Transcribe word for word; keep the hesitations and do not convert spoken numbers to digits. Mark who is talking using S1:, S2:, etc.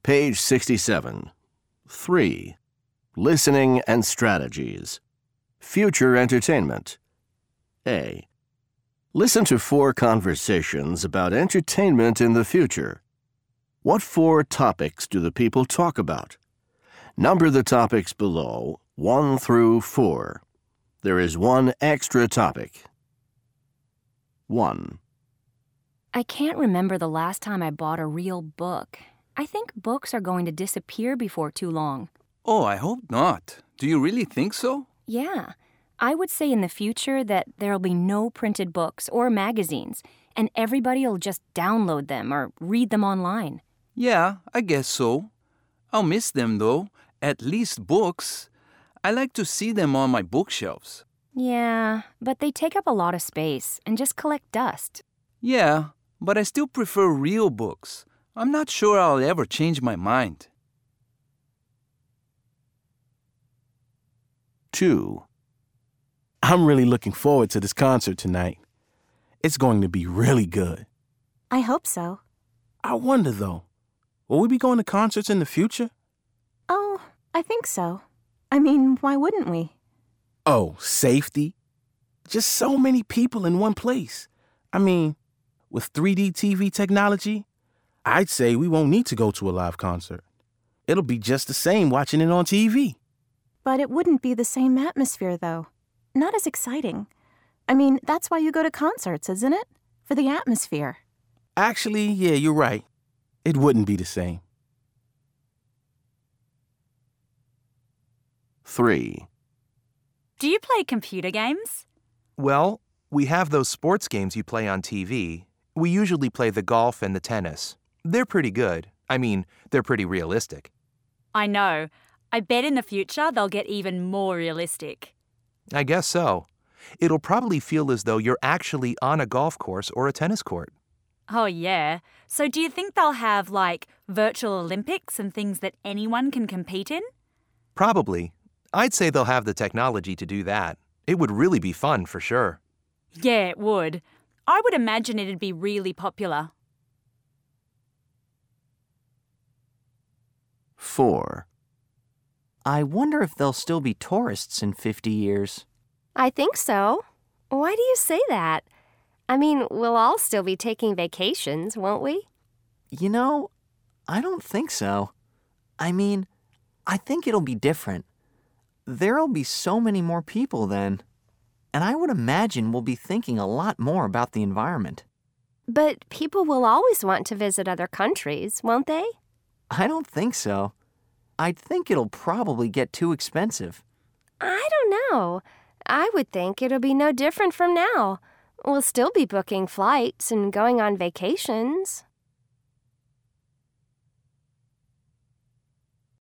S1: Page sixty-seven. three. Listening and strategies. Future entertainment. A. Listen to four conversations about entertainment in the future. What four topics do the people talk about? Number the topics below, one through four. There is one extra topic. one.
S2: I can't remember the last time I bought a real book. I think books are going to disappear before too long.
S3: Oh, I hope not. Do you really think so?
S2: Yeah. I would say in the future that there'll be no printed books or magazines, and everybody'll just download them or read them online.
S3: Yeah, I guess so. I'll miss them, though. At least books. I like to see them on my bookshelves.
S2: Yeah, but they take up a lot of space and just collect dust.
S3: Yeah, but I still prefer real books. I'm not sure I'll ever change my mind.
S1: two.
S4: I'm really looking forward to this concert tonight. It's going to be really good.
S5: I hope so.
S4: I wonder, though, will we be going to concerts in the future?
S5: Oh, I think so. I mean, why wouldn't we?
S4: Oh, safety? Just so many people in one place. I mean, with three D T V technology, I'd say we won't need to go to a live concert. It'll be just the same watching it on T V.
S5: But it wouldn't be the same atmosphere, though. Not as exciting. I mean, that's why you go to concerts, isn't it? For the atmosphere.
S4: Actually, yeah, you're right. It wouldn't be the same.
S1: three.
S6: Do you play computer games?
S7: Well, we have those sports games you play on T V. We usually play the golf and the tennis. They're pretty good. I mean, they're pretty realistic.
S6: I know. I bet in the future they'll get even more realistic.
S7: I guess so. It'll probably feel as though you're actually on a golf course or a tennis court.
S6: Oh, yeah. So do you think they'll have, like, virtual Olympics and things that anyone can compete in?
S7: Probably. I'd say they'll have the technology to do that. It would really be fun, for sure.
S6: Yeah, it would. I would imagine it'd be really popular.
S1: four.
S8: I wonder if there'll still be tourists in fifty years.
S9: I think so. Why do you say that? I mean, we'll all still be taking vacations, won't we?
S8: You know, I don't think so. I mean, I think it'll be different. There'll be so many more people then. And I would imagine we'll be thinking a lot more about the environment.
S9: But people will always want to visit other countries, won't they?
S8: I don't think so. I think it'll probably get too expensive.
S9: I don't know. I would think it'll be no different from now. We'll still be booking flights and going on vacations.